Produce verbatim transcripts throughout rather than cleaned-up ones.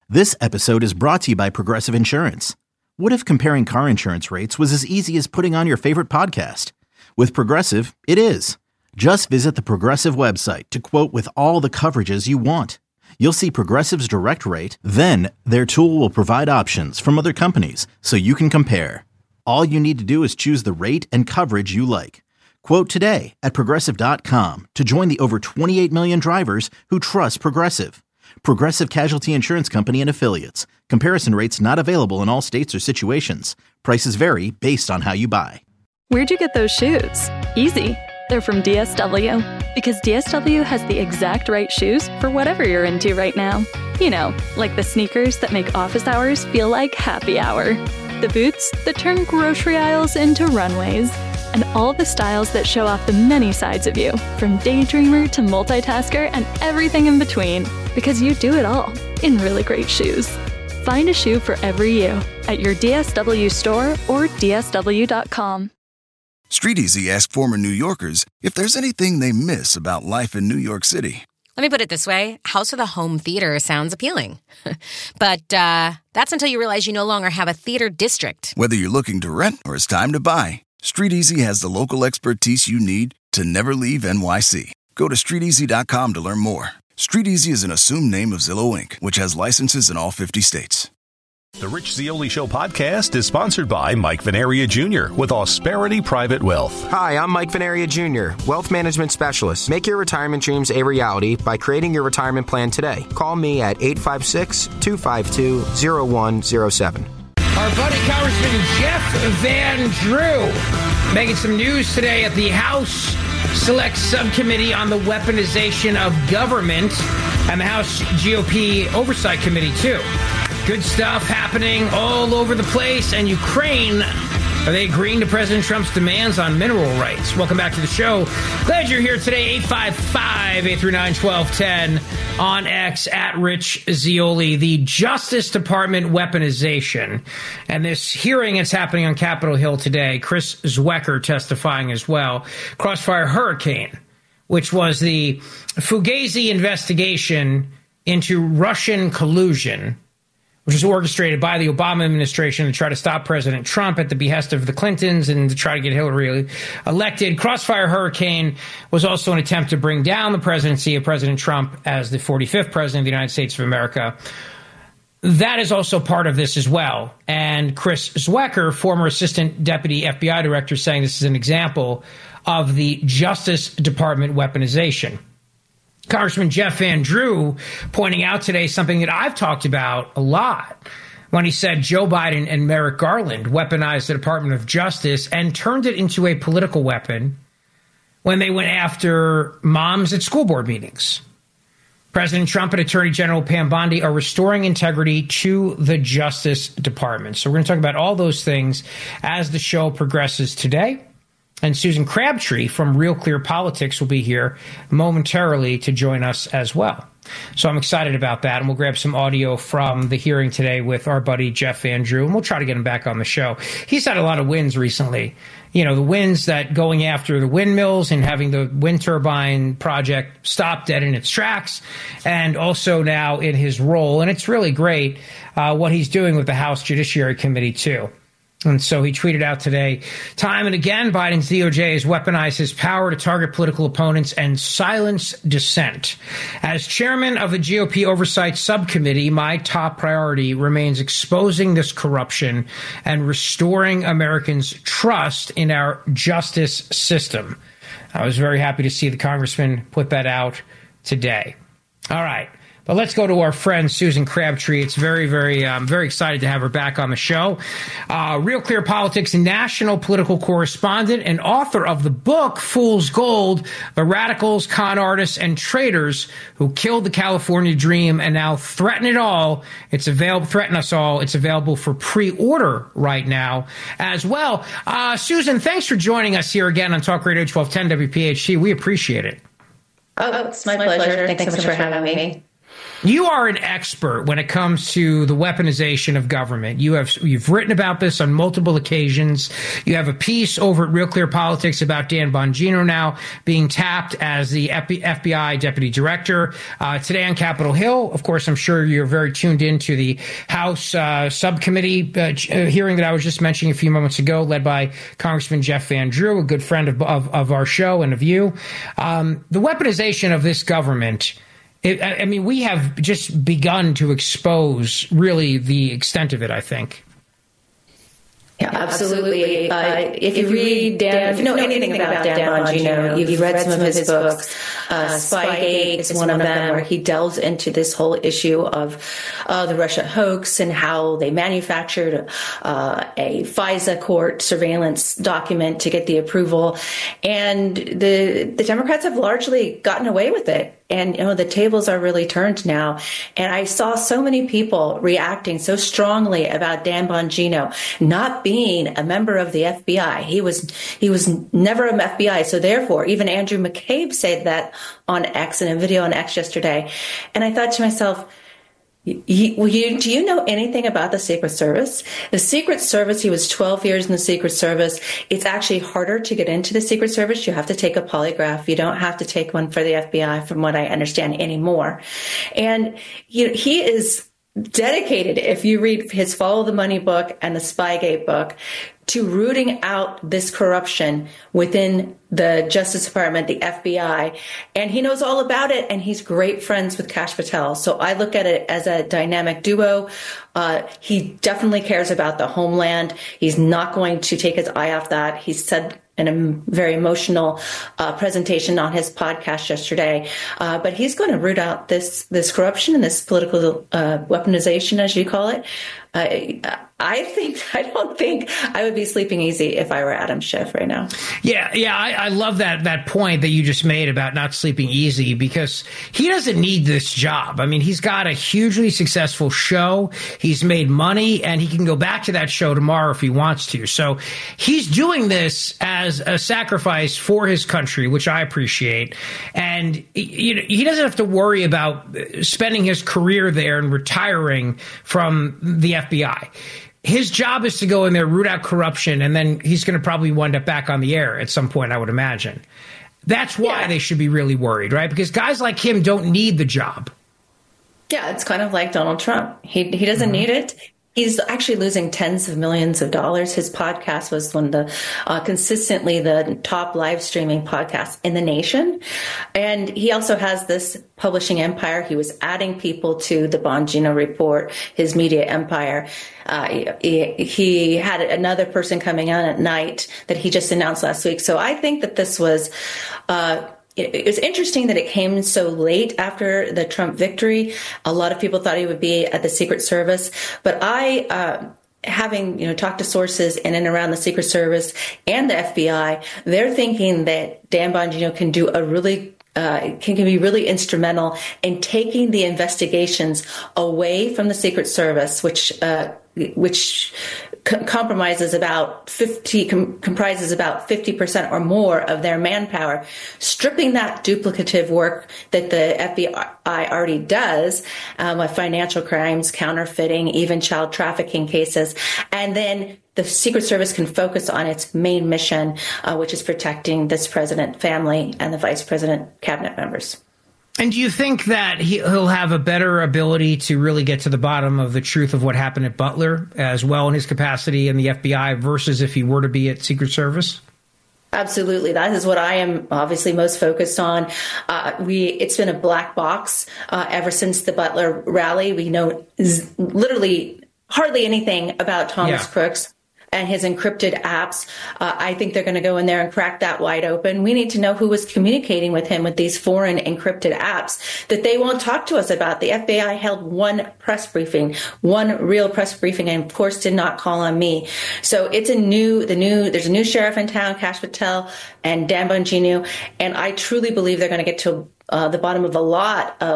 This episode is brought to you by Progressive Insurance. What if comparing car insurance rates was as easy as putting on your favorite podcast? With Progressive, it is. Just visit the Progressive website to quote with all the coverages you want. You'll see Progressive's direct rate, then their tool will provide options from other companies so you can compare. All you need to do is choose the rate and coverage you like. Quote today at progressive dot com to join the over twenty-eight million drivers who trust Progressive. Progressive Casualty Insurance Company and Affiliates. Comparison rates not available in all states or situations. Prices vary based on how you buy. Where'd you get those shoes? Easy. They're from D S W. Because D S W has the exact right shoes for whatever you're into right now. You know, like the sneakers that make office hours feel like happy hour. The boots that turn grocery aisles into runways. And all the styles that show off the many sides of you, from daydreamer to multitasker and everything in between, because you do it all in really great shoes. Find a shoe for every you at your D S W store or D S W dot com. StreetEasy asked former New Yorkers if there's anything they miss about life in New York City. Let me put it this way. House with a home theater sounds appealing. But uh, that's until you realize you no longer have a theater district. Whether you're looking to rent or it's time to buy, StreetEasy has the local expertise you need to never leave N Y C. Go to street easy dot com to learn more. StreetEasy is an assumed name of Zillow Incorporated, which has licenses in all fifty states. The Rich Zeoli Show podcast is sponsored by Mike Venaria Junior with Ausperity Private Wealth. Hi, I'm Mike Venaria Junior, Wealth Management Specialist. Make your retirement dreams a reality by creating your retirement plan today. Call me at eight five six, two five two, zero one zero seven. Our buddy Congressman Jeff Van Drew making some news today at the House Select Subcommittee on the Weaponization of Government and the House G O P Oversight Committee, too. Good stuff happening all over the place. And Ukraine, are they agreeing to President Trump's demands on mineral rights? Welcome back to the show. Glad you're here today. eight five five, eight three nine, one two one zero on X at Rich Zeoli. The Justice Department weaponization. And this hearing is happening on Capitol Hill today. Chris Zwecker testifying as well. Crossfire Hurricane, which was the Fugazi investigation into Russian collusion, which was orchestrated by the Obama administration to try to stop President Trump at the behest of the Clintons and to try to get Hillary elected. Crossfire Hurricane was also an attempt to bring down the presidency of President Trump as the forty-fifth president of the United States of America. That is also part of this as well. And Chris Zwecker, former assistant deputy F B I director, saying this is an example of the Justice Department weaponization. Congressman Jeff Van Drew pointing out today something that I've talked about a lot when he said Joe Biden and Merrick Garland weaponized the Department of Justice and turned it into a political weapon when they went after moms at school board meetings. President Trump and Attorney General Pam Bondi are restoring integrity to the Justice Department. So we're going to talk about all those things as the show progresses today. And Susan Crabtree from Real Clear Politics will be here momentarily to join us as well. So I'm excited about that. And we'll grab some audio from the hearing today with our buddy Jeff Van Drew, and we'll try to get him back on the show. He's had a lot of wins recently. You know, the wins that going after the windmills and having the wind turbine project stopped dead in its tracks, and also now in his role. And it's really great uh, what he's doing with the House Judiciary Committee, too. And so he tweeted out today, time and again, Biden's D O J has weaponized his power to target political opponents and silence dissent. As chairman of the G O P Oversight Subcommittee, my top priority remains exposing this corruption and restoring Americans' trust in our justice system. I was very happy to see the congressman put that out today. All right. But let's go to our friend Susan Crabtree. It's very, very, um, very excited to have her back on the show. Uh, Real Clear Politics national political correspondent and author of the book Fool's Gold: The Radicals, Con Artists, and Traitors Who Killed the California Dream and Now Threaten It All. It's available, threaten us all. It's available for pre-order right now as well. Uh, Susan, thanks for joining us here again on Talk Radio twelve ten W P H T. We appreciate it. Oh, it's my, my pleasure. pleasure. Thanks, Thanks so much for having me. me. You are an expert when it comes to the weaponization of government. You have you've written about this on multiple occasions. You have a piece over at Real Clear Politics about Dan Bongino now being tapped as the F B I deputy director. Uh, today on Capitol Hill, of course, I'm sure you're very tuned into the House uh, subcommittee uh, hearing that I was just mentioning a few moments ago, led by Congressman Jeff Van Drew, a good friend of of, of our show and of you. Um, the weaponization of this government. It, I mean, we have just begun to expose really the extent of it, I think. Yeah, absolutely. Uh, if you read Dan, if you know anything about Dan Bongino, you've read some of his books. Uh, Spygate is one of them, where he delves into this whole issue of uh, the Russia hoax and how they manufactured uh, a FISA court surveillance document to get the approval. And the the Democrats have largely gotten away with it. And, you know, the tables are really turned now. And I saw so many people reacting so strongly about Dan Bongino not being a member of the F B I. He was he was never an F B I. So therefore, even Andrew McCabe said that on X, in a video on X yesterday. And I thought to myself, You, you, do you know anything about the Secret Service? The Secret Service, he was twelve years in the Secret Service. It's actually harder to get into the Secret Service. You have to take a polygraph. You don't have to take one for the F B I, from what I understand, anymore. And you know, he is dedicated, if you read his Follow the Money book and the Spygate book, to rooting out this corruption within the Justice Department, the F B I. And he knows all about it, and he's great friends with Kash Patel. So I look at it as a dynamic duo. Uh, he definitely cares about the homeland. He's not going to take his eye off that. He said in a very emotional uh, presentation on his podcast yesterday. Uh, but he's going to root out this this corruption and this political uh, weaponization, as you call it. Uh, I think, I don't think I would be sleeping easy if I were Adam Schiff right now. Yeah, yeah, I, I love that that point that you just made about not sleeping easy, because he doesn't need this job. I mean, he's got a hugely successful show. He's made money, and he can go back to that show tomorrow if he wants to. So he's doing this as a sacrifice for his country, which I appreciate. And you know, he doesn't have to worry about spending his career there and retiring from the F B I. His job is to go in there, root out corruption, and then he's going to probably wind up back on the air at some point, I would imagine. That's why yeah. they should be really worried, right? Because guys like him don't need the job. Yeah, it's kind of like Donald Trump. He he doesn't mm-hmm. need it. He's actually losing tens of millions of dollars. His podcast was one of the uh, consistently the top live streaming podcasts in the nation. And he also has this publishing empire. He was adding people to the Bongino Report, his media empire. Uh, he, he had another person coming on at night that he just announced last week. So I think that this was uh It was interesting that it came so late after the Trump victory. A lot of people thought he would be at the Secret Service, but I, uh, having you know talked to sources in and around the Secret Service and the F B I, they're thinking that Dan Bongino can do a really Uh, can, can be really instrumental in taking the investigations away from the Secret Service, which uh, which co- compromises about fifty com- comprises about fifty percent or more of their manpower, stripping that duplicative work that the F B I already does, um, with financial crimes, counterfeiting, even child trafficking cases, and then the Secret Service can focus on its main mission, uh, which is protecting this president, family, and the vice president cabinet members. And do you think that he, he'll have a better ability to really get to the bottom of the truth of what happened at Butler as well in his capacity in the F B I versus if he were to be at Secret Service? Absolutely. That is what I am obviously most focused on. Uh, we It's been a black box uh, ever since the Butler rally. We know z- literally hardly anything about Thomas yeah. Crooks and his encrypted apps. Uh, I think they're going to go in there and crack that wide open. We need to know who was communicating with him with these foreign encrypted apps that they won't talk to us about. The F B I held one press briefing, one real press briefing, and of course did not call on me. So it's a new, the new, there's a new sheriff in town, Kash Patel and Dan Bongino, and I truly believe they're going to get to uh, the bottom of a lot of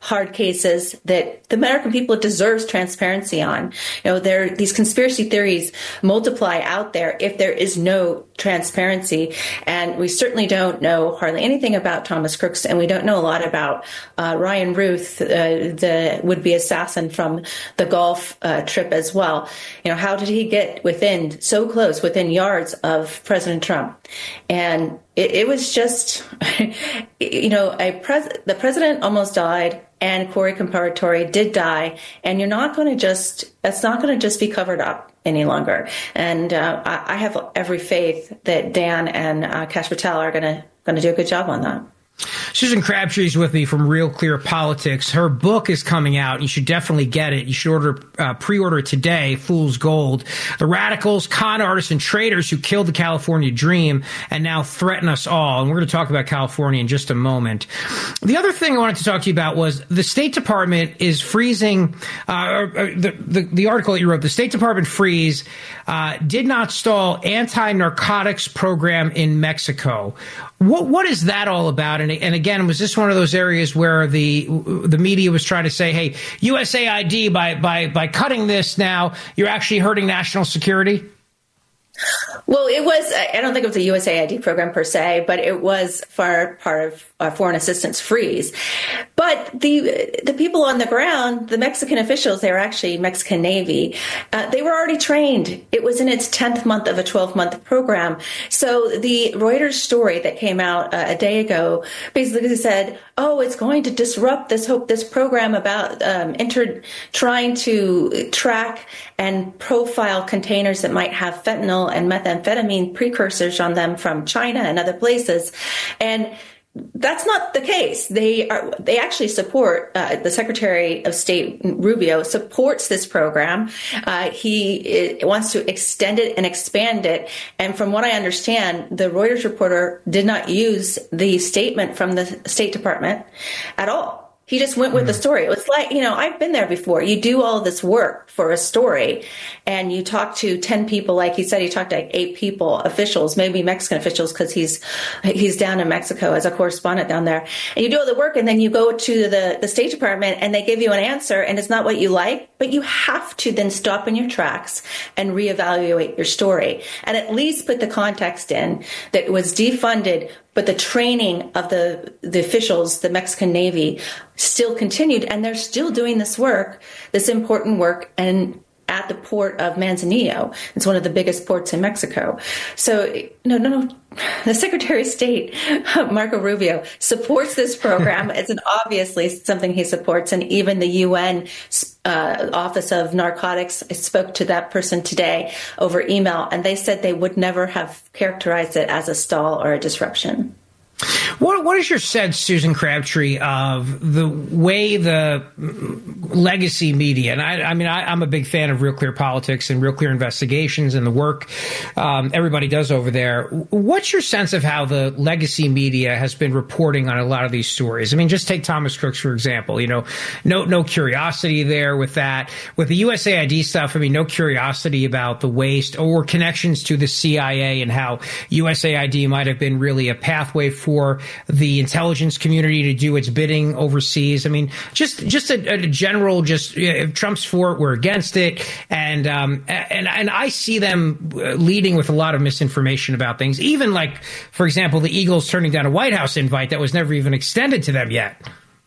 hard cases that the American people deserves transparency on. You know, there these conspiracy theories multiply out there if there is no transparency. And we certainly don't know hardly anything about Thomas Crooks, and we don't know a lot about uh, Ryan Ruth, uh, the would-be assassin from the Gulf uh, trip as well. You know, how did he get within, so close, within yards of President Trump? And it, it was just, you know, a pres- the president almost died, and Corey Comparatore did die, and you're not going to just, it's not going to just be covered up any longer. And uh, I, I have every faith that Dan and uh, Kash Patel are going to going to do a good job on that. Susan Crabtree is with me from Real Clear Politics. Her book is coming out. You should definitely get it. You should order, uh, pre-order it today. Fool's Gold: The Radicals, Con Artists, and Traitors Who Killed the California Dream and Now Threaten Us All. And we're going to talk about California in just a moment. The other thing I wanted to talk to you about was the State Department is freezing, uh, or, or the, the, the article that you wrote, the State Department freeze uh, did not stall anti-narcotics program in Mexico. What what is that all about? And, and again, was this one of those areas where the the media was trying to say, hey, U S A I D, by by by cutting this now, you're actually hurting national security? Well, it was, I don't think it was a U S A I D program per se, but it was for part of a foreign assistance freeze. But the the people on the ground, the Mexican officials, they were actually Mexican Navy, uh, they were already trained. It was in its tenth month of a twelve-month program. So the Reuters story that came out uh, a day ago basically said, oh, it's going to disrupt this hope, this program about um, inter- trying to track and profile containers that might have fentanyl and methamphetamine precursors on them from China and other places. And that's not the case. They are, they actually support, uh, the Secretary of State Rubio supports this program. Uh, he it, wants to extend it and expand it. And from what I understand, the Reuters reporter did not use the statement from the State Department at all. He just went with the story. It was like, you know, I've been there before. You do all this work for a story and you talk to ten people. Like he said, he talked to eight people, officials, maybe Mexican officials, because he's he's down in Mexico as a correspondent down there. And you do all the work and then you go to the, the State Department and they give you an answer and it's not what you like, but you have to then stop in your tracks and reevaluate your story and at least put the context in that it was defunded, but the training of the, the officials, the Mexican Navy, still continued, and they're still doing this work, this important work, and at the port of Manzanillo. It's one of the biggest ports in Mexico. So, no, no, no. The Secretary of State, Marco Rubio, supports this program. It's an obviously something he supports. And even the U N uh, Office of Narcotics, I spoke to that person today over email, and they said they would never have characterized it as a stall or a disruption. What What is your sense, Susan Crabtree, of the way the legacy media, and I, I mean, I, I'm a big fan of Real Clear Politics and Real Clear Investigations and the work um, everybody does over there. What's your sense of how the legacy media has been reporting on a lot of these stories? I mean, just take Thomas Crooks, for example. You know, no no curiosity there with that. With the U S A I D stuff, I mean, no curiosity about the waste or connections to the C I A and how U S A I D might have been really a pathway for the intelligence community to do its bidding overseas. I mean, just just a, a general, just if Trump's for it, we're against it, and um, and and I see them leading with a lot of misinformation about things. Even like, for example, the Eagles turning down a White House invite that was never even extended to them yet.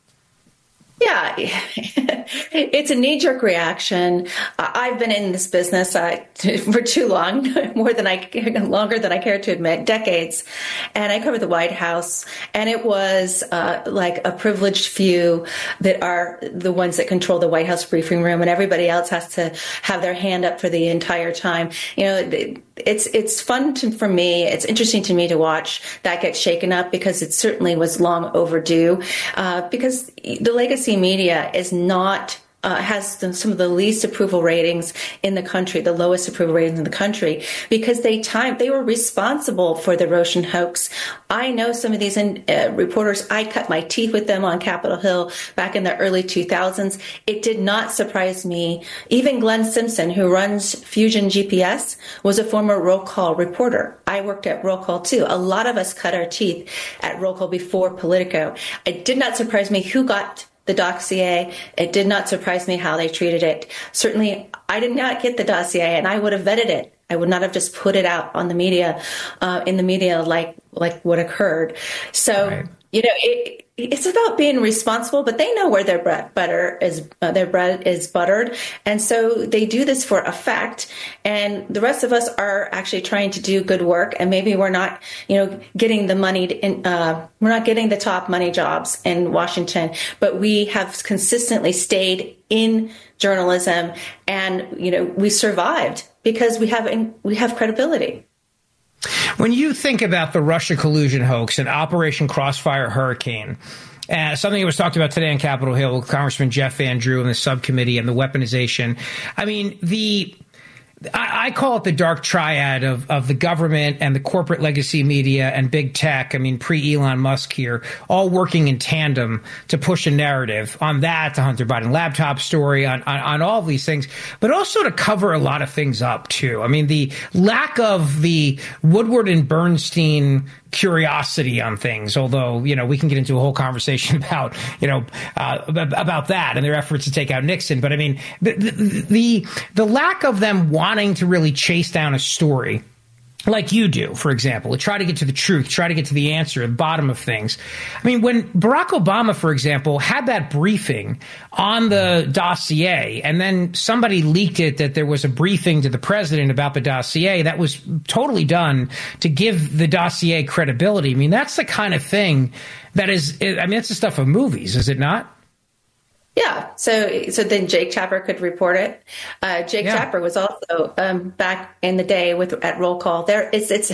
Yeah, it's a knee-jerk reaction. I've been in this business uh, for too long, more than I, longer than I care to admit, decades. And I covered the White House, and it was uh, like a privileged few that are the ones that control the White House briefing room, and everybody else has to have their hand up for the entire time. You know, it's it's fun to, for me. It's interesting to me to watch that get shaken up because it certainly was long overdue. Uh, because the legacy media is not uh, has some of the least approval ratings in the country, the lowest approval ratings in the country, because they time they were responsible for the Roshan hoax. I know some of these uh, reporters. I cut my teeth with them on Capitol Hill back in the early two thousands. It did not surprise me. Even Glenn Simpson, who runs Fusion G P S, was a former roll call reporter. I worked at roll call too. A lot of us cut our teeth at roll call before Politico. It did not surprise me who got the dossier. It did not surprise me how they treated it. Certainly, I did not get the dossier, and I would have vetted it. I would not have just put it out on the media, uh, in the media like like what occurred. So, right. you know, it, it's about being responsible, but they know where their bread butter is. Uh, their bread is buttered, and so they do this for effect. And the rest of us are actually trying to do good work, and maybe we're not, you know, getting the money. In, uh, we're not getting the top money jobs in Washington, but we have consistently stayed in journalism, and you know, we survived because we have we have credibility. When you think about the Russia collusion hoax and Operation Crossfire Hurricane, uh, something that was talked about today on Capitol Hill, Congressman Jeff Van Drew and the subcommittee and the weaponization, I mean, the I, I call it the dark triad of, of the government and the corporate legacy media and big tech. I mean, pre-Elon Musk here, all working in tandem to push a narrative on that, the Hunter Biden laptop story, on, on, on all of these things, but also to cover a lot of things up, too. I mean, the lack of the Woodward and Bernstein curiosity on things, although, you know, we can get into a whole conversation about, you know, uh, about that and their efforts to take out Nixon. But I mean, the, the, the, the lack of them wanting to really chase down a story like you do, for example, to try to get to the truth, try to get to the answer, the bottom of things. I mean, when Barack Obama, for example, had that briefing on the dossier, and then somebody leaked it that there was a briefing to the president about the dossier, that was totally done to give the dossier credibility. I mean, that's the kind of thing that is, I mean, it's the stuff of movies, is it not? Yeah. So so then Jake Tapper could report it. Uh, Jake yeah. Tapper was also um, back in the day with at Roll Call. There, it's it's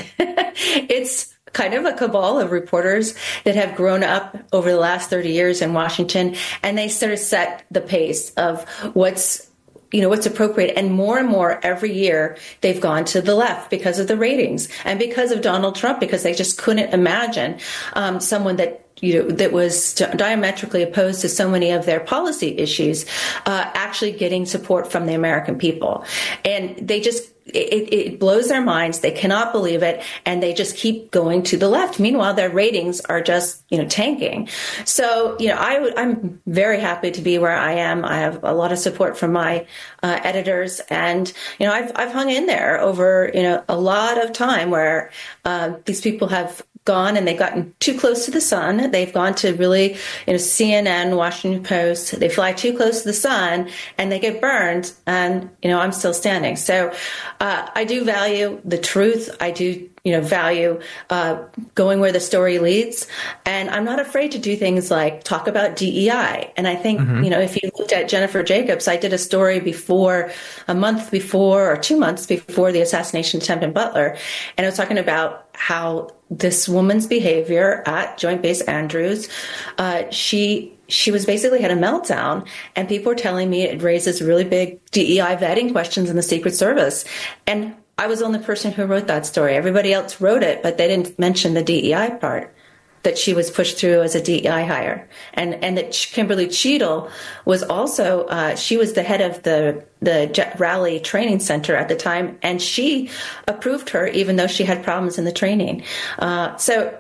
it's kind of a cabal of reporters that have grown up over the last thirty years in Washington, and they sort of set the pace of what's you know, what's appropriate. And more and more every year, they've gone to the left because of the ratings and because of Donald Trump, because they just couldn't imagine um, someone that you know, that was diametrically opposed to so many of their policy issues, uh, actually getting support from the American people. And they just, it, it blows their minds. They cannot believe it. And they just keep going to the left. Meanwhile, their ratings are just, you know, tanking. So, you know, I, I'm very happy to be where I am. I have a lot of support from my uh, editors. And, you know, I've, I've hung in there over, you know, a lot of time where uh, these people have gone and they've gotten too close to the sun. They've gone to really, you know, C N N, Washington Post. They fly too close to the sun and they get burned. And, you know, I'm still standing. So uh, I do value the truth. I do, you know, value uh, going where the story leads. And I'm not afraid to do things like talk about D E I. And I think, mm-hmm. you know, if you looked at Jennifer Jacobs, I did a story before, a month before or two months before the assassination attempt in Butler. And I was talking about how this woman's behavior at Joint Base Andrews, uh, she she was basically had a meltdown, and people were telling me it raises really big D E I vetting questions in the Secret Service. And I was the only person who wrote that story. Everybody else wrote it, but they didn't mention the D E I part, that she was pushed through as a D E I hire. And and that Kimberly Cheadle was also, uh, she was the head of the, the Jet Rally Training Center at the time, and she approved her even though she had problems in the training. Uh, so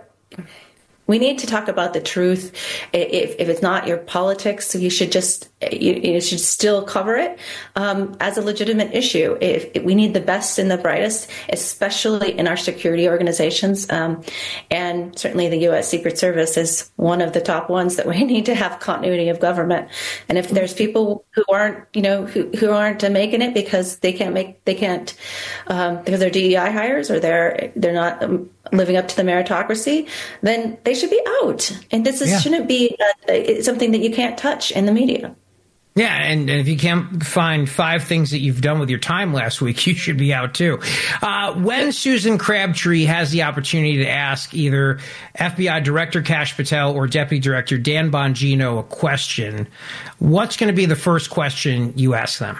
we need to talk about the truth. If, if it's not your politics, you should just you, you should still cover it um, as a legitimate issue. If, if we need the best and the brightest, especially in our security organizations, um, and certainly the U S Secret Service is one of the top ones that we need to have continuity of government. And if there's people who aren't, you know, who, who aren't making it because they can't make, they can't, um, because they're D E I hires or they're they're not um, living up to the meritocracy, then they should be out. And this is, yeah. shouldn't be uh, something that you can't touch in the media. Yeah, and, and if you can't find five things that you've done with your time last week, you should be out too. Uh, when Susan Crabtree has the opportunity to ask either F B I Director Kash Patel or Deputy Director Dan Bongino a question, what's going to be the first question you ask them?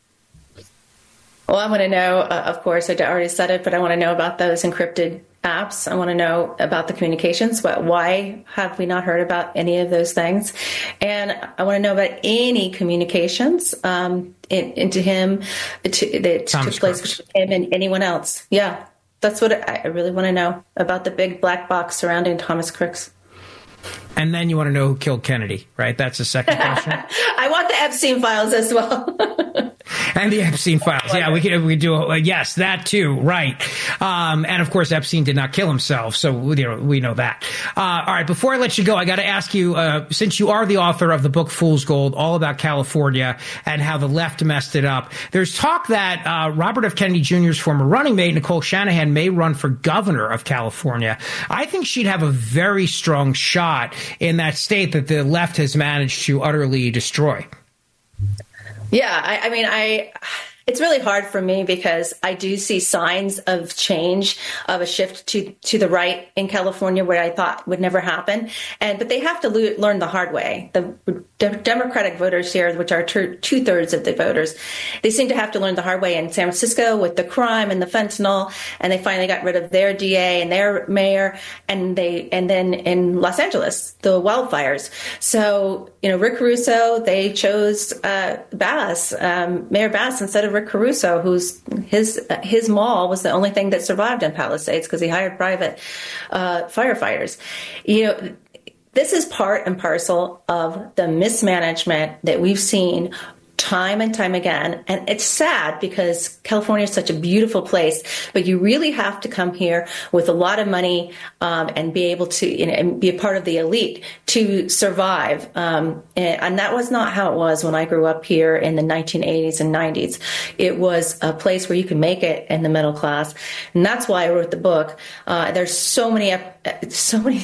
Well, I want to know, uh, of course, I already said it, but I want to know about those encrypted apps. I want to know about the communications. But why have we not heard about any of those things? And I want to know about any communications um, in, into him to, that Thomas took place Crooks. Between him and anyone else. Yeah, that's what I really want to know about the big black box surrounding Thomas Crooks. And then you want to know who killed Kennedy, right? That's the second question. I want the Epstein files as well. And the Epstein files. Yeah, we could we do. Uh, yes, that too. Right. Um, and of course, Epstein did not kill himself. So you know, we know that. Uh, all right. Before I let you go, I got to ask you, uh, since you are the author of the book Fool's Gold, all about California and how the left messed it up. There's talk that uh, Robert F. Kennedy Junior's former running mate, Nicole Shanahan, may run for governor of California. I think she'd have a very strong shot in that state that the left has managed to utterly destroy. Yeah, I, I mean, I it's really hard for me because I do see signs of change, of a shift to, to the right in California, where I thought would never happen. And but they have to lo- learn the hard way. The de- Democratic voters here, which are ter- two thirds of the voters, they seem to have to learn the hard way in San Francisco with the crime and the fentanyl. And they finally got rid of their D A and their mayor. And they and then in Los Angeles, the wildfires. So, you know, Rick Caruso, they chose uh, Bass, um, Mayor Bass, instead of Rick Caruso, who's his uh, his mall was the only thing that survived in Palisades because he hired private uh, firefighters. You know, this is part and parcel of the mismanagement that we've seen time and time again. And it's sad because California is such a beautiful place, but you really have to come here with a lot of money um, and be able to you know, and be a part of the elite to survive. Um, and, and that was not how it was when I grew up here in the nineteen eighties and nineties. It was a place where you could make it in the middle class. And that's why I wrote the book. Uh, there's so many, so many,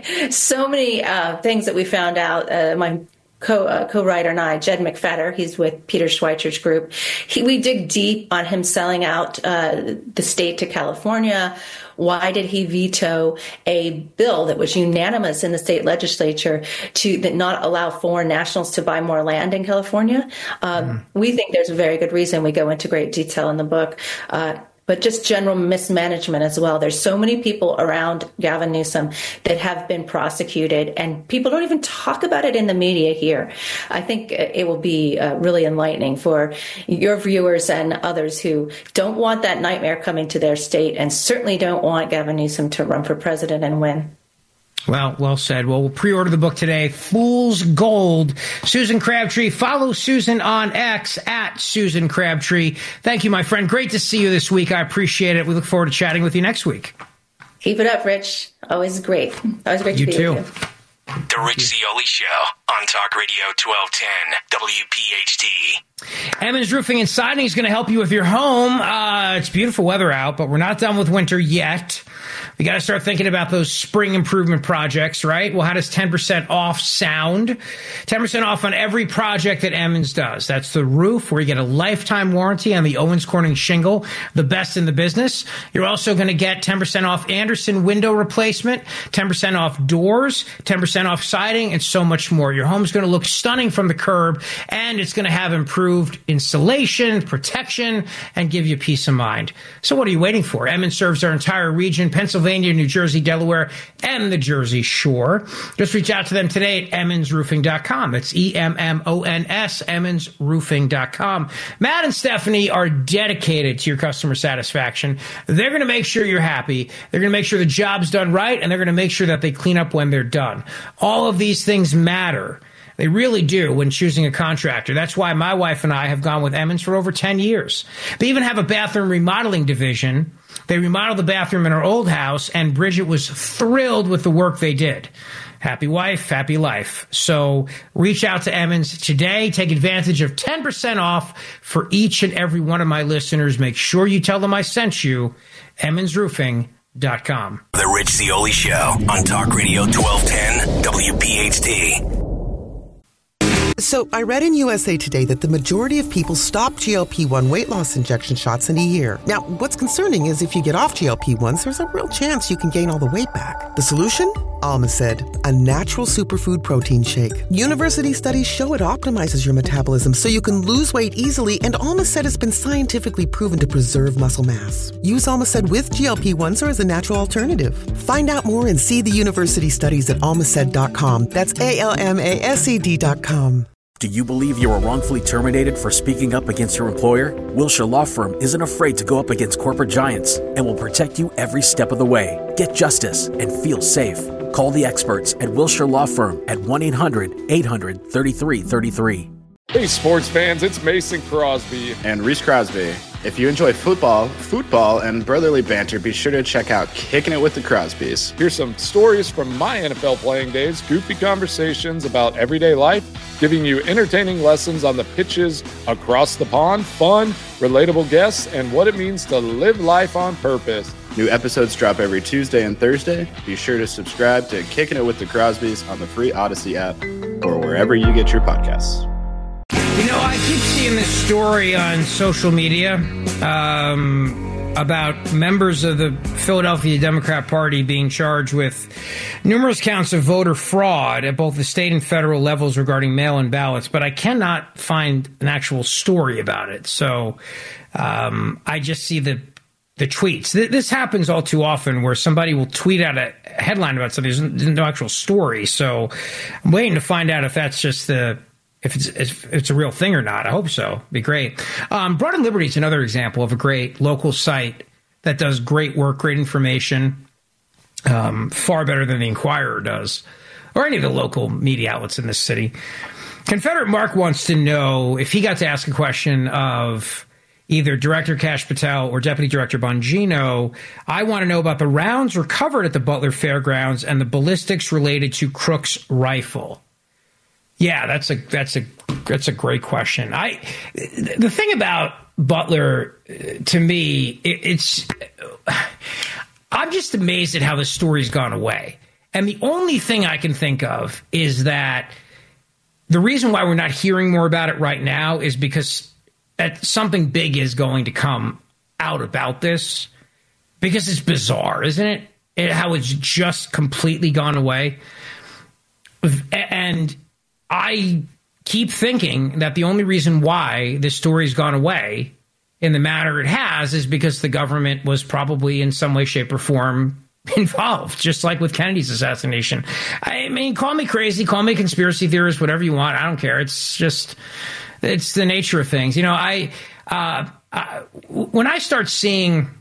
so many uh, things that we found out. Uh, my Co, uh, co-writer and I, Jed McFadder, he's with Peter Schweitzer's group. He, we dig deep on him selling out uh, the state to California. Why did he veto a bill that was unanimous in the state legislature to that not allow foreign nationals to buy more land in California? Um, mm. We think there's a very good reason. We go into great detail in the book. Uh, but just general mismanagement as well. There's so many people around Gavin Newsom that have been prosecuted, and people don't even talk about it in the media here. I think it will be uh, really enlightening for your viewers and others who don't want that nightmare coming to their state and certainly don't want Gavin Newsom to run for president and win. Well, well said. Well, we'll pre-order the book today. Fool's Gold. Susan Crabtree. Follow Susan on X at Susan Crabtree. Thank you, my friend. Great to see you this week. I appreciate it. We look forward to chatting with you next week. Keep it up, Rich. Always great. Always great to you be too. with you. The Rich Zeoli Show on Talk Radio twelve ten W P H T. Emmons Roofing and Siding is going to help you with your home. Uh, it's beautiful weather out, but we're not done with winter yet. We got to start thinking about those spring improvement projects, right? Well, how does ten percent off sound? ten percent off on every project that Emmons does. That's the roof, where you get a lifetime warranty on the Owens Corning shingle, the best in the business. You're also going to get ten percent off Anderson window replacement, ten percent off doors, ten percent off siding, and so much more. Your home's going to look stunning from the curb, and it's going to have improved insulation, protection, and give you peace of mind. So what are you waiting for? Emmons serves our entire region, Pennsylvania, New Jersey, Delaware, and the Jersey Shore. Just reach out to them today at emmons roofing dot com. That's E M M O N S, emmons roofing dot com. Matt and Stephanie are dedicated to your customer satisfaction. They're going to make sure you're happy. They're going to make sure the job's done right, and they're going to make sure that they clean up when they're done. All of these things matter. They really do when choosing a contractor. That's why my wife and I have gone with Emmons for over ten years. They even have a bathroom remodeling division. They remodeled the bathroom in our old house, and Bridget was thrilled with the work they did. Happy wife, happy life. So reach out to Emmons today. Take advantage of ten percent off for each and every one of my listeners. Make sure you tell them I sent you. emmons roofing dot com. The Rich Zeoli Show on Talk Radio twelve ten W P H T. So I read in U S A Today that the majority of people stop G L P one weight loss injection shots in a year. Now, what's concerning is if you get off G L P ones, there's a real chance you can gain all the weight back. The solution? Alma said, a natural superfood protein shake. University studies show it optimizes your metabolism so you can lose weight easily, and Alma said it's been scientifically proven to preserve muscle mass. Use Alma said with G L P ones or as a natural alternative. Find out more and see the university studies at almased dot com. That's A L M A S E D dot com. Do you believe you were wrongfully terminated for speaking up against your employer? Wilshire Law Firm isn't afraid to go up against corporate giants and will protect you every step of the way. Get justice and feel safe. Call the experts at Wilshire Law Firm at one eight hundred eight hundred thirty-three thirty-three. Hey, sports fans, it's Mason Crosby. And Reese Crosby. If you enjoy football, football, and brotherly banter, be sure to check out Kicking It with the Crosbys. Here's some stories from my N F L playing days, goofy conversations about everyday life, giving you entertaining lessons on the pitches across the pond, fun, relatable guests, and what it means to live life on purpose. New episodes drop every Tuesday and Thursday. Be sure to subscribe to Kicking It with the Crosbys on the free Odyssey app or wherever you get your podcasts. You know, I keep seeing this story on social media um, about members of the Philadelphia Democrat Party being charged with numerous counts of voter fraud at both the state and federal levels regarding mail-in ballots, but I cannot find an actual story about it. So um, I just see the the tweets. This happens all too often where somebody will tweet out a headline about something. There's no actual story. So I'm waiting to find out if that's just the If it's if it's a real thing or not. I hope so. It'd be great. Um, Broad and Liberty is another example of a great local site that does great work, great information, um, far better than the Inquirer does, or any of the local media outlets in this city. Confederate Mark wants to know if he got to ask a question of either Director Kash Patel or Deputy Director Bongino. I want to know about the rounds recovered at the Butler Fairgrounds and the ballistics related to Crook's rifle. Yeah, that's a that's a that's a great question. I the thing about Butler, to me, it, it's I'm just amazed at how the story's gone away. And the only thing I can think of is that the reason why we're not hearing more about it right now is because that something big is going to come out about this, because it's bizarre, isn't it? it how it's just completely gone away. And I keep thinking that the only reason why this story's gone away in the manner it has is because the government was probably in some way, shape, or form involved, just like with Kennedy's assassination. I mean, call me crazy, call me conspiracy theorist, whatever you want. I don't care. It's just, it's the nature of things. You know, I, uh, uh, when I start seeing,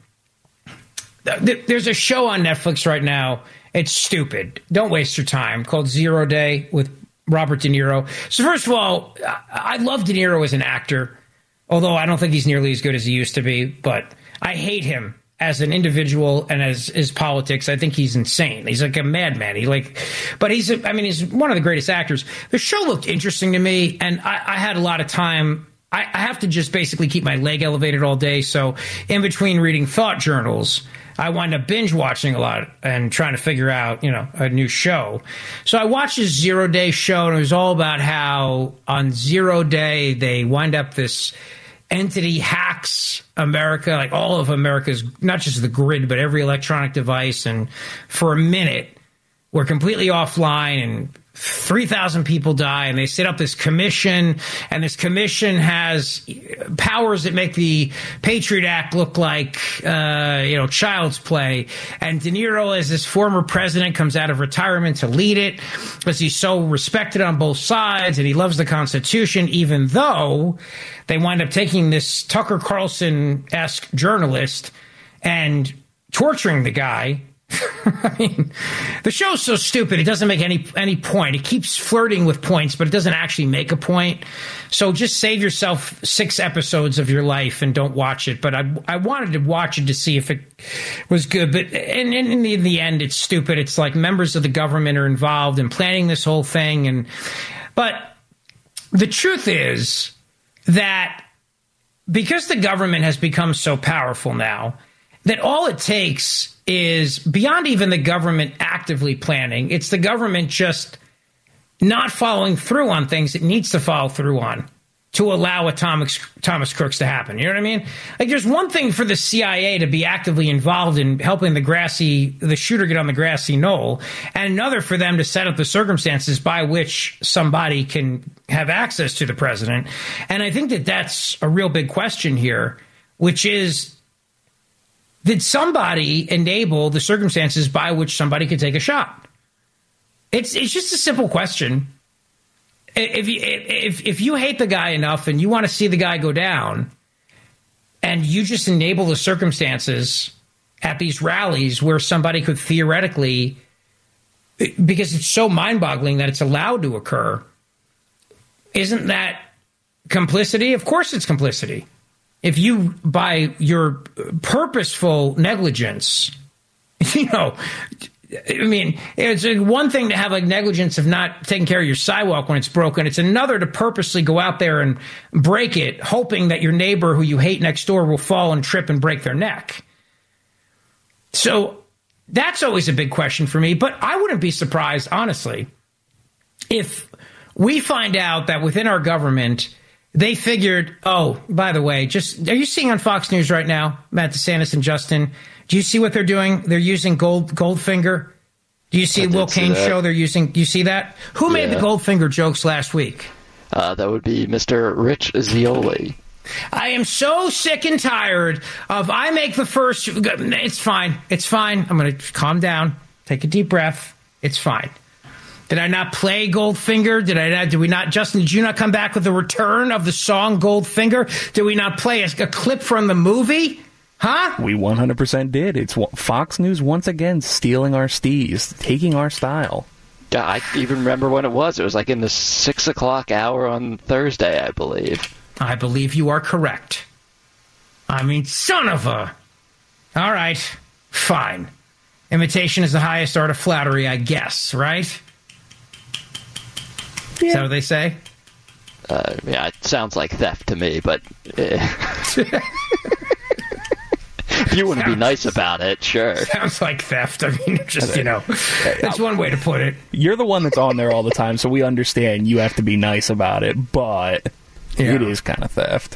th- there's a show on Netflix right now. It's stupid. Don't waste your time. Called Zero Day with Robert De Niro. So first of all, I love De Niro as an actor, although I don't think he's nearly as good as he used to be. But I hate him as an individual and as his politics. I think he's insane. He's like a madman. He like, but he's, a, I mean, he's one of the greatest actors. The show looked interesting to me, and I, I had a lot of time. I, I have to just basically keep my leg elevated all day. So in between reading thought journals, I wind up binge watching a lot and trying to figure out, you know, a new show. So I watched this Zero Day show, and it was all about how on Zero Day they wind up this entity hacks America, like all of America's, not just the grid, but every electronic device. And for a minute, we're completely offline, and three thousand people die, and they set up this commission, and this commission has powers that make the Patriot Act look like, uh, you know, child's play. And De Niro, as this former president, comes out of retirement to lead it because he's so respected on both sides, and he loves the Constitution, even though they wind up taking this Tucker Carlson-esque journalist and torturing the guy. I mean, the show's so stupid, it doesn't make any any point. It keeps flirting with points, but it doesn't actually make a point. So just save yourself six episodes of your life and don't watch it. But I I wanted to watch it to see if it was good. But in, in, the, in the end, it's stupid. It's like members of the government are involved in planning this whole thing. And but the truth is that because the government has become so powerful now, that all it takes is, beyond even the government actively planning, it's the government just not following through on things it needs to follow through on to allow a Thomas, Thomas Crooks to happen. You know what I mean? Like, there's one thing for the C I A to be actively involved in helping the grassy, the shooter get on the grassy knoll, and another for them to set up the circumstances by which somebody can have access to the president. And I think that that's a real big question here, which is, did somebody enable the circumstances by which somebody could take a shot? It's it's just a simple question. If you if if you hate the guy enough and you want to see the guy go down, and you just enable the circumstances at these rallies where somebody could theoretically because it's so mind-boggling that it's allowed to occur. Isn't that complicity? Of course it's complicity. If you, by your purposeful negligence, you know, I mean, it's one thing to have like negligence of not taking care of your sidewalk when it's broken. It's another to purposely go out there and break it, hoping that your neighbor who you hate next door will fall and trip and break their neck. So that's always a big question for me. But I wouldn't be surprised, honestly, if we find out that within our government, they figured, oh, by the way, just are you seeing on Fox News right now, Matt DeSantis and Justin? Do you see what they're doing? They're using gold Goldfinger. Do you see Will Cain's show? They're using. Do you see that? Who made yeah. the Goldfinger jokes last week? Uh, that would be Mister Rich Zeoli. I am so sick and tired of I make the first. It's fine. It's fine. I'm going to calm down. Take a deep breath. It's fine. Did I not play Goldfinger? Did I not? Did we not? Justin, did you not come back with the return of the song Goldfinger? Did we not play a, a clip from the movie? Huh? We one hundred percent did. It's Fox News once again stealing our steez, taking our style. Yeah, I even remember when it was. It was like in the six o'clock hour on Thursday, I believe. I believe you are correct. I mean, son of a... All right, fine. Imitation is the highest art of flattery, I guess, right? Yeah. Is that what they say? Uh, yeah, it sounds like theft to me, but... Uh... If you wouldn't sounds, be nice about it, sure. Sounds like theft. I mean, just, you know, that's one way to put it. You're the one that's on there all the time, so we understand you have to be nice about it, but yeah. It is kind of theft.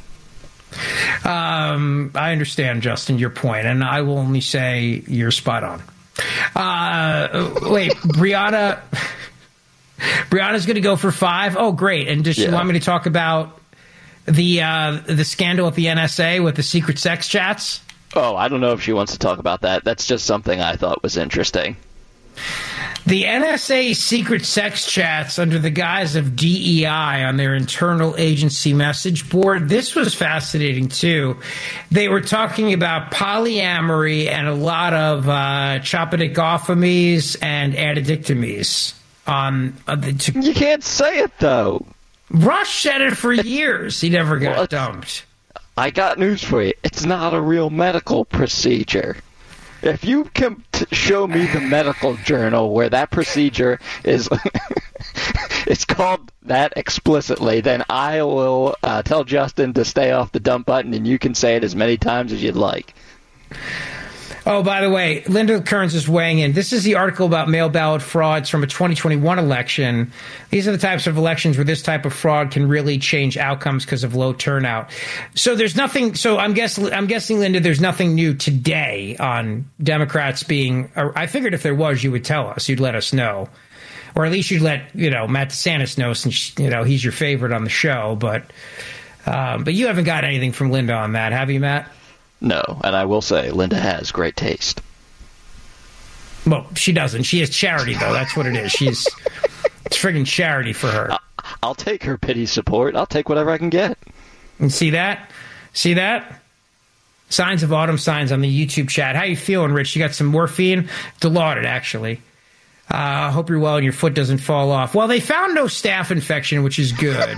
Um, I understand, Justin, your point, and I will only say you're spot on. Uh, wait, Brianna... Brianna's going to go for five? Oh, great. And does she yeah. want me to talk about the uh, the scandal at the N S A with the secret sex chats? Oh, I don't know if she wants to talk about that. That's just something I thought was interesting. The N S A secret sex chats under the guise of D E I on their internal agency message board. This was fascinating, too. They were talking about polyamory and a lot of uh, chopidecophomies and addictomies. On uh, the, to- you can't say it, though. Rush said it for years. He never got well, dumped. I got news for you. It's not a real medical procedure. If you can t- show me the medical journal where that procedure is, it's called that explicitly, then I will uh, tell Justin to stay off the dump button, and you can say it as many times as you'd like. Oh, by the way, Linda Kearns is weighing in. This is the article about mail ballot frauds from a twenty twenty-one election. These are the types of elections where this type of fraud can really change outcomes because of low turnout. So there's nothing. So I'm guessing, I'm guessing, Linda, there's nothing new today on Democrats being. I figured if there was, you would tell us. You'd let us know, or at least you'd let you know Matt DeSantis know, since you know he's your favorite on the show. But um, but you haven't got anything from Linda on that, have you, Matt? No, and I will say, Linda has great taste. Well, she doesn't. She has charity, though. That's what it is. She's it's friggin' charity for her. I'll take her pity support. I'll take whatever I can get. And see that? See that? Signs of autumn signs on the YouTube chat. How you feeling, Rich? You got some morphine? Dilaudid, actually. I uh, hope you're well and your foot doesn't fall off. Well, they found no staph infection, which is good.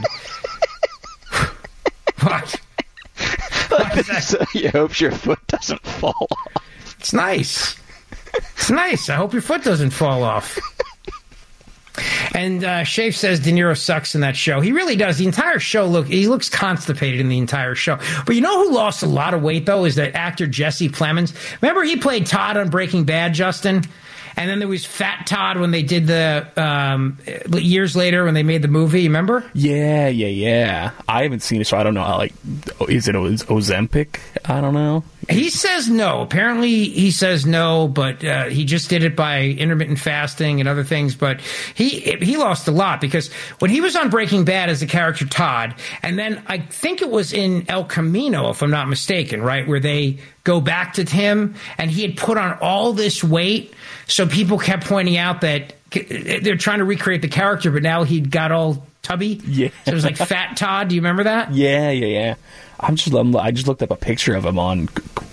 What? So you hope your foot doesn't fall off. It's nice. It's nice. I hope your foot doesn't fall off. And uh, Shafe says De Niro sucks in that show. He really does. The entire show, look, he looks constipated in the entire show. But you know who lost a lot of weight, though, is that actor Jesse Plemons. Remember he played Todd on Breaking Bad, Justin? And then there was Fat Todd when they did the, um, years later when they made the movie, remember? Yeah, yeah, yeah. I haven't seen it, so I don't know how, like, is it Ozempic? I don't know. He says no. Apparently he says no, but uh, he just did it by intermittent fasting and other things. But he he lost a lot because when he was on Breaking Bad as the character Todd, and then I think it was in El Camino, if I'm not mistaken, right, where they go back to him, and he had put on all this weight, so people kept pointing out that they're trying to recreate the character, but now he'd got all tubby. Yeah. So it was like Fat Todd. Do you remember that? Yeah, yeah, yeah. I'm just, I'm, I just looked up a picture of him on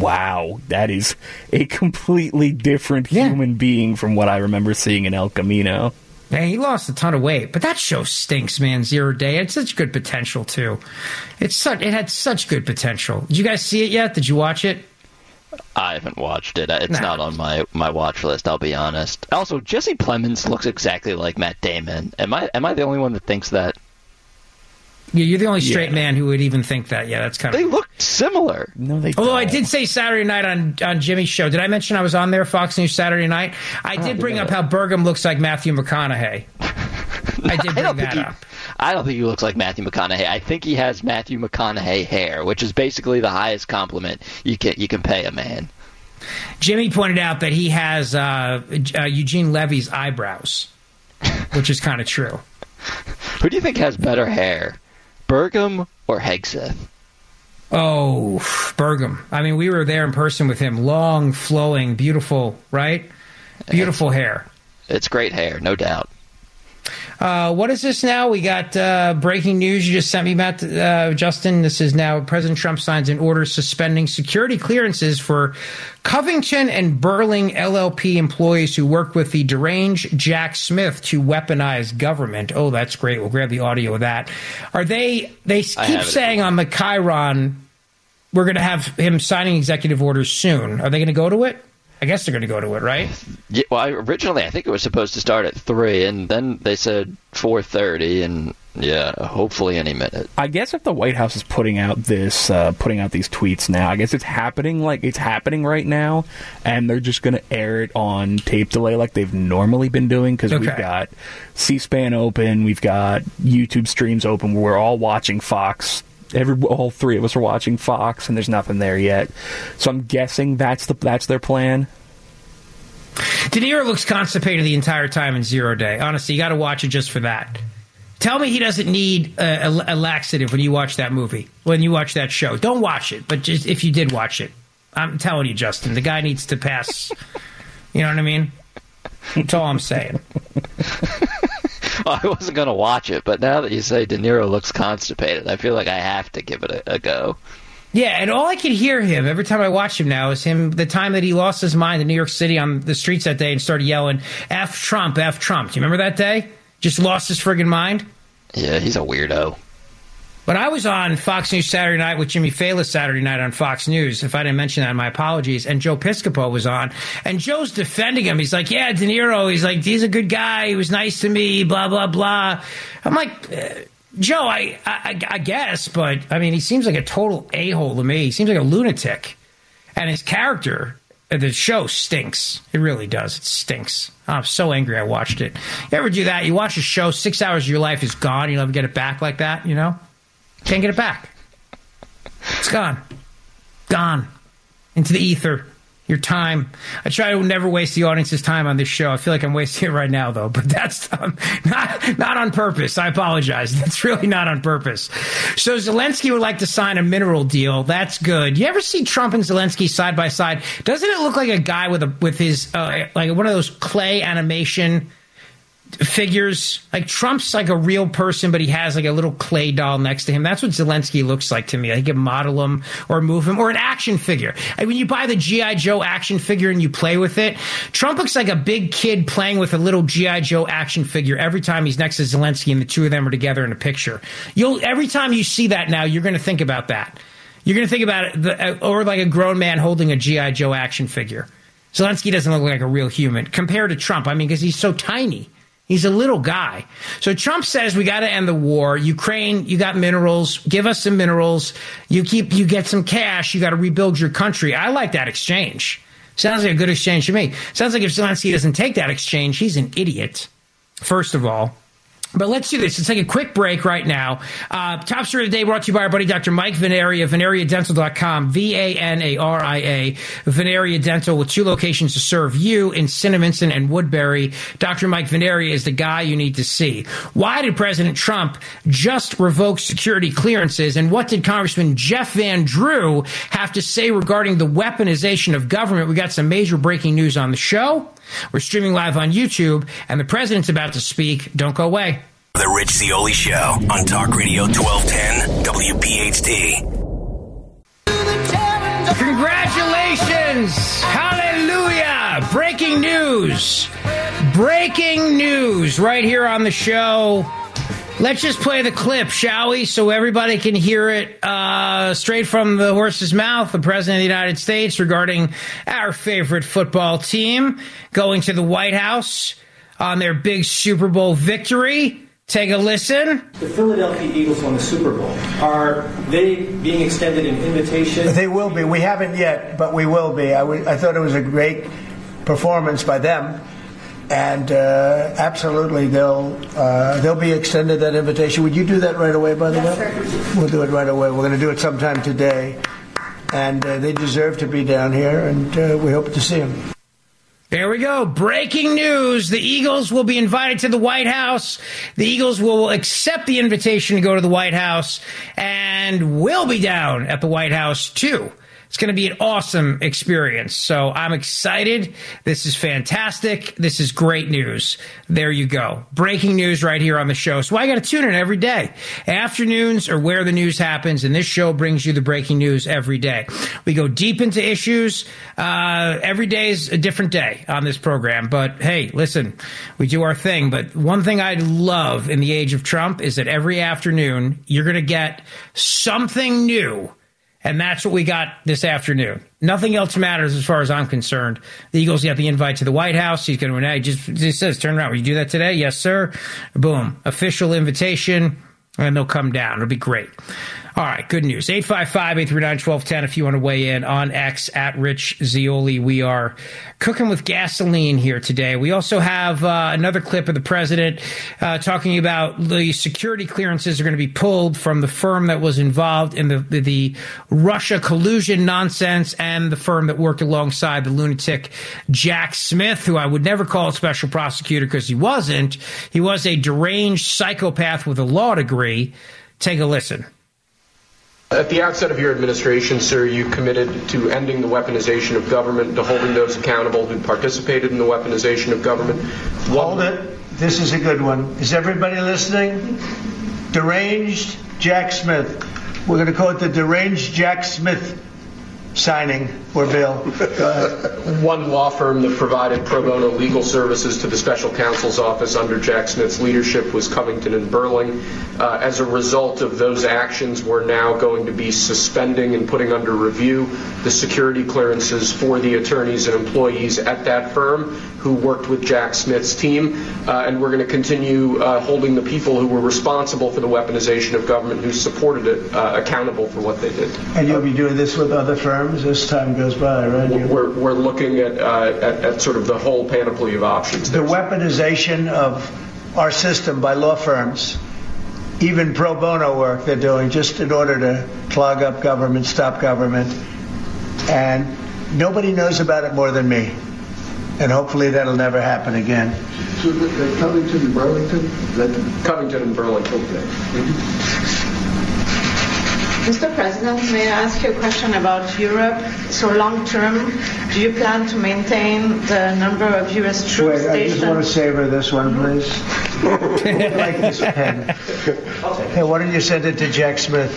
wow, that is a completely different yeah. human being from what I remember seeing in El Camino. Man, he lost a ton of weight, but that show stinks, man. Zero Day. It's such good potential too. It's such. It had such good potential. Did you guys see it yet? Did you watch it? I haven't watched it. It's No. not on my, my watch list, I'll be honest. Also, Jesse Plemons looks exactly like Matt Damon. Am I am I the only one that thinks that? Yeah, you're the only straight Yeah. man who would even think that. Yeah, that's kind of. They look similar. No, they Although don't. I did say Saturday night on, on Jimmy's show. Did I mention I was on there, Fox News Saturday night? I Oh, did bring yeah. up how Burgum looks like Matthew McConaughey. I did I bring don't that think he, up. I don't think he looks like Matthew McConaughey. I think he has Matthew McConaughey hair, which is basically the highest compliment you can you can pay a man. Jimmy pointed out that he has uh, uh, Eugene Levy's eyebrows, which is kind of true. Who do you think has better hair, Burgum or Hegseth? Oh, Burgum. I mean, we were there in person with him. Long, flowing, beautiful, right? Beautiful it's, hair. It's great hair, no doubt. Uh, what is this now? We got uh, breaking news you just sent me, Matt, uh, Justin. This is now President Trump signs an order suspending security clearances for Covington and Burling L L P employees who worked with the deranged Jack Smith to weaponize government. Oh, that's great. We'll grab the audio of that. Are they, they keep saying on the Chiron, we're going to have him signing executive orders soon. Are they going to go to it? I guess they're going to go to it, right? Yeah, well, I, originally I think it was supposed to start at three, and then they said four thirty, and yeah, hopefully any minute. I guess if the White House is putting out this, uh, putting out these tweets now, I guess it's happening like it's happening right now, and they're just going to air it on tape delay like they've normally been doing, because Okay. we've got C-SPAN open, we've got YouTube streams open, where we're all watching Fox. Every all three of us are watching Fox, and there's nothing there yet. So I'm guessing that's the that's their plan. De Niro looks constipated the entire time in Zero Day. Honestly, you got to watch it just for that. Tell me he doesn't need a, a, a laxative when you watch that movie, when you watch that show. Don't watch it, but just if you did watch it, I'm telling you, Justin, the guy needs to pass. You know what I mean? That's all I'm saying. Well, I wasn't going to watch it, but now that you say De Niro looks constipated, I feel like I have to give it a, a go. Yeah, and all I can hear him every time I watch him now is him, the time that he lost his mind in New York City on the streets that day and started yelling, F Trump, F Trump. Do you remember that day? Just lost his friggin' mind? Yeah, he's a weirdo. But I was on Fox News Saturday night with Jimmy Fallon Saturday night on Fox News. If I didn't mention that, my apologies. And Joe Piscopo was on. And Joe's defending him. He's like, yeah, De Niro. He's like, he's a good guy. He was nice to me, blah, blah, blah. I'm like, uh, Joe, I, I, I guess. But, I mean, he seems like a total a-hole to me. He seems like a lunatic. And his character, the show stinks. It really does. It stinks. I'm so angry I watched it. You ever do that? You watch a show, six hours of your life is gone. You never get it back like that, you know? Can't get it back. It's gone. Gone. Into the ether. Your time. I try to never waste the audience's time on this show. I feel like I'm wasting it right now, though. But that's um, not, not on purpose. I apologize. That's really not on purpose. So Zelensky would like to sign a mineral deal. That's good. You ever see Trump and Zelensky side by side? Doesn't it look like a guy with a with his uh, like one of those clay animation figures? Like Trump's like a real person, but he has like a little clay doll next to him. That's what Zelensky looks like to me. I can model him or move him, or an action figure. Like when you buy the G I. Joe action figure and you play with it, Trump looks like a big kid playing with a little G I. Joe action figure every time he's next to Zelensky and the two of them are together in a picture. You'll every time you see that now, you're going to think about that. You're going to think about it, the, or like a grown man holding a G I. Joe action figure. Zelensky doesn't look like a real human compared to Trump. I mean, because he's so tiny. He's a little guy. So Trump says we got to end the war. Ukraine, you got minerals. Give us some minerals. You keep, you get some cash. You got to rebuild your country. I like that exchange. Sounds like a good exchange to me. Sounds like if Zelensky doesn't take that exchange, he's an idiot, first of all. But let's do this. Let's take a quick break right now. Uh, top story of the day brought to you by our buddy Doctor Mike Venaria, Venaria Dental dot com, V A N A R I A, Venaria Dental, with two locations to serve you in Cinnaminson and Woodbury. Doctor Mike Venaria is the guy you need to see. Why did President Trump just revoke security clearances, and what did Congressman Jeff Van Drew have to say regarding the weaponization of government? We got some major breaking news on the show. We're streaming live on YouTube, and the president's about to speak. Don't go away. The Rich Zeoli Show on Talk Radio twelve ten W P H T. Congratulations! Hallelujah! Breaking news. Breaking news right here on the show. Let's just play the clip, shall we? So everybody can hear it uh, straight from the horse's mouth, the President of the United States, regarding our favorite football team going to the White House on their big Super Bowl victory. Take a listen. The Philadelphia Eagles won the Super Bowl. Are they being extended an invitation? They will be. We haven't yet, but we will be. I, w- I thought it was a great performance by them. And uh, absolutely, they'll uh, they'll be extended that invitation. Would you do that right away, by the yes, way? Sir. We'll do it right away. We're going to do it sometime today. And uh, they deserve to be down here, and uh, we hope to see them. There we go. Breaking news. The Eagles will be invited to the White House. The Eagles will accept the invitation to go to the White House and will be down at the White House, too. It's going to be an awesome experience. So I'm excited. This is fantastic. This is great news. There you go. Breaking news right here on the show. So I got to tune in every day. Afternoons are where the news happens, and this show brings you the breaking news every day. We go deep into issues. Uh, every day is a different day on this program. But hey, listen, we do our thing. But one thing I love in the age of Trump is that every afternoon you're going to get something new. And that's what we got this afternoon. Nothing else matters as far as I'm concerned. The Eagles got the invite to the White House. He's going to, he just he says, turn around. Will you do that today? Yes, sir. Boom. Official invitation. And they'll come down. It'll be great. All right, good news. eight five five, eight three nine, one two one zero if you want to weigh in on X at Rich Zeoli. We are cooking with gasoline here today. We also have uh, another clip of the president uh, talking about the security clearances are going to be pulled from the firm that was involved in the, the, the Russia collusion nonsense and the firm that worked alongside the lunatic Jack Smith, who I would never call a special prosecutor because he wasn't. He was a deranged psychopath with a law degree. Take a listen. At the outset of your administration, sir, you committed to ending the weaponization of government, to holding those accountable who participated in the weaponization of government. Hold it. This is a good one. Is everybody listening? Deranged Jack Smith. We're going to call it the Deranged Jack Smith signing or bill. One law firm that provided pro bono legal services to the special counsel's office under Jack Smith's leadership was Covington and Burling. Uh, as a result of those actions, we're now going to be suspending and putting under review the security clearances for the attorneys and employees at that firm who worked with Jack Smith's team. Uh, and we're going to continue uh, holding the people who were responsible for the weaponization of government, who supported it, uh, accountable for what they did. And you'll be doing this with other firms as time goes by, right? We're, we're looking at, uh, at at sort of the whole panoply of options. The weaponization of our system by law firms, even pro bono work they're doing just in order to clog up government, stop government. And nobody knows about it more than me. And hopefully that'll never happen again. So the, the Covington and Burlington? That, Covington and Burlington. Mm-hmm. Mister President, may I ask you a question about Europe? So long term, do you plan to maintain the number of U S troops Wait, stationed? I just want to savor this one, please. I like this pen. Hey, why don't you send it to Jack Smith?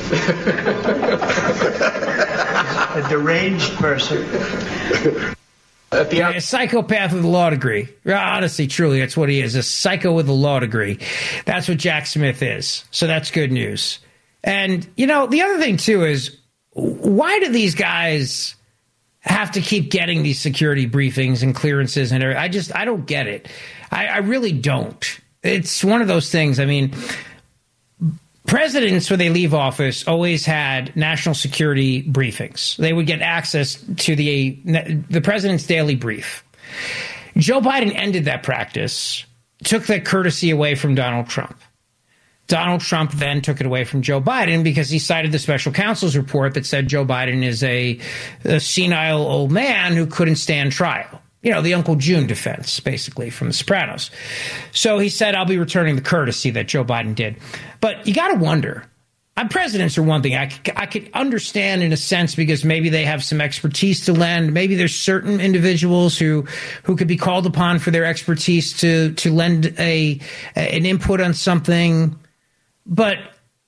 A deranged person. Yeah, a psychopath with a law degree. Honestly, truly, that's what he is. A psycho with a law degree. That's what Jack Smith is. So that's good news. And, you know, the other thing, too, is why do these guys have to keep getting these security briefings and clearances? And I just, I don't get it. I, I really don't. It's one of those things. I mean, presidents, when they leave office, always had national security briefings. They would get access to the the president's daily brief. Joe Biden ended that practice, took that courtesy away from Donald Trump. Donald Trump then took it away from Joe Biden because he cited the special counsel's report that said Joe Biden is a, a senile old man who couldn't stand trial. You know, the Uncle June defense, basically, from The Sopranos. So he said, I'll be returning the courtesy that Joe Biden did. But you got to wonder. Uh, presidents are one thing. I, I could understand in a sense because maybe they have some expertise to lend. Maybe there's certain individuals who who could be called upon for their expertise to to lend a an input on something. But it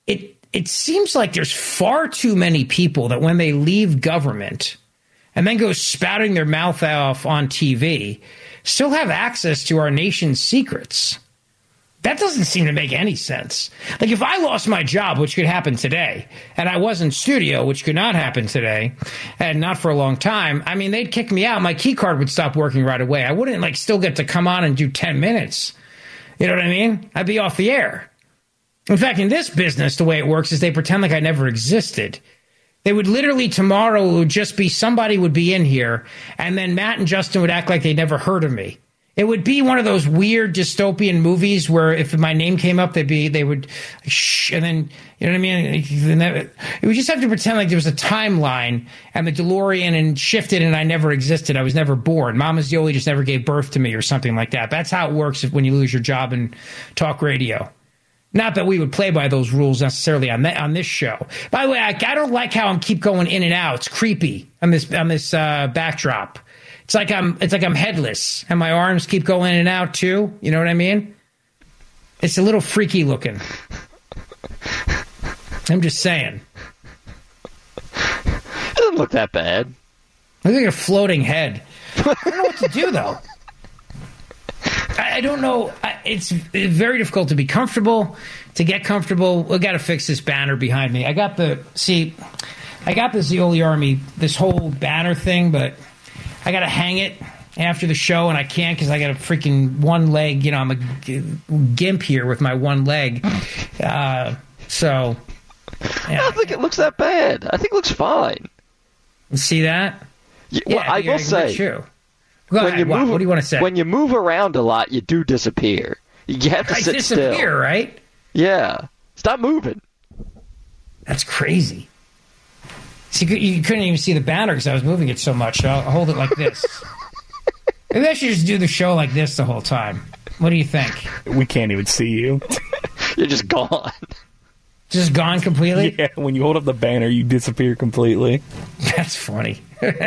it seems like there's far too many people that when they leave government and then go spouting their mouth off on T V, still have access to our nation's secrets. That doesn't seem to make any sense. Like, if I lost my job, which could happen today, and I was in studio, which could not happen today, and not for a long time, I mean, they'd kick me out. My key card would stop working right away. I wouldn't, like, still get to come on and do ten minutes. You know what I mean? I'd be off the air. In fact, in this business, the way it works is they pretend like I never existed. They would literally, tomorrow, it would just be somebody would be in here, and then Matt and Justin would act like they never heard of me. It would be one of those weird dystopian movies where if my name came up, they'd be, they would, shh, and then, you know what I mean? And that, it would just have to pretend like there was a timeline and the DeLorean and shifted and I never existed. I was never born. Mama Zioli just never gave birth to me or something like that. That's how it works if, when you lose your job in talk radio. Not that we would play by those rules necessarily on that, on this show. By the way, I, I don't like how I'm keep going in and out. It's creepy on this on this uh, backdrop. It's like I'm it's like I'm headless and my arms keep going in and out too. You know what I mean? It's a little freaky looking. I'm just saying. It doesn't look that bad. Looks like a floating head. I don't know what to do though. I don't know. It's very difficult to be comfortable, to get comfortable. We got to fix this banner behind me. I got the, see, I got the Zioli Army, this whole banner thing, but I got to hang it after the show, and I can't because I got a freaking one leg. You know, I'm a gimp here with my one leg. Uh, so. Yeah. I don't think it looks that bad. I think it looks fine. You see that? Yeah, well, yeah, I will say. True. Go when ahead, you what, move, what do you want to say? When you move around a lot, you do disappear. You have to I sit disappear, still. right? Yeah. Stop moving. That's crazy. See, you couldn't even see the banner because I was moving it so much. So I'll hold it like this. Maybe I should just do the show like this the whole time. What do you think? We can't even see you. You're just gone. Just gone completely? Yeah, when you hold up the banner, you disappear completely. That's funny.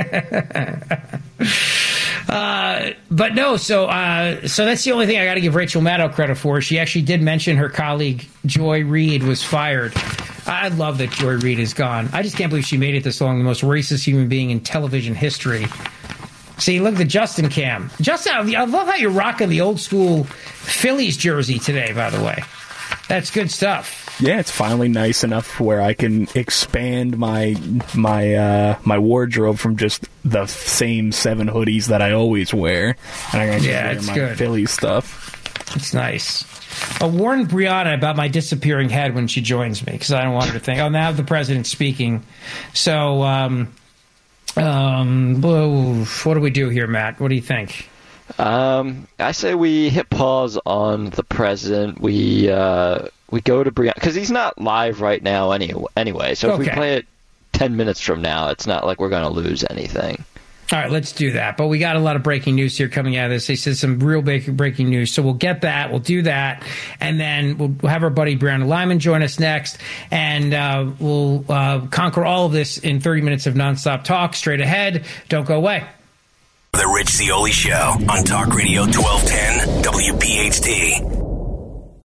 uh, but no, so uh, so that's the only thing I got to give Rachel Maddow credit for. She actually did mention her colleague Joy Reid was fired. I love that Joy Reid is gone. I just can't believe she made it this long. The most racist human being in television history. See, look at the Justin cam. Justin, I love how you're rocking the old school Phillies jersey today, by the way. That's good stuff. Yeah, it's finally nice enough where I can expand my my uh, my wardrobe from just the same seven hoodies that I always wear, and I can just yeah, wear it's my good. Philly stuff. It's nice. I warned Brianna about my disappearing head when she joins me because I don't want her to think, oh, now the president's speaking. So, um, um, what do we do here, Matt? What do you think? Um, I say we hit pause on the president. We uh, we go to Brianna because he's not live right now any, anyway. So if okay. we play it ten minutes from now, it's not like we're going to lose anything. All right, let's do that. But we got a lot of breaking news here coming out of this. They said some real breaking news. So we'll get that. We'll do that. And then we'll have our buddy Brianna Lyman join us next. And uh, we'll uh, conquer all of this in thirty minutes of nonstop talk straight ahead. Don't go away. The Rich Zioli Show on Talk Radio twelve ten W P H T.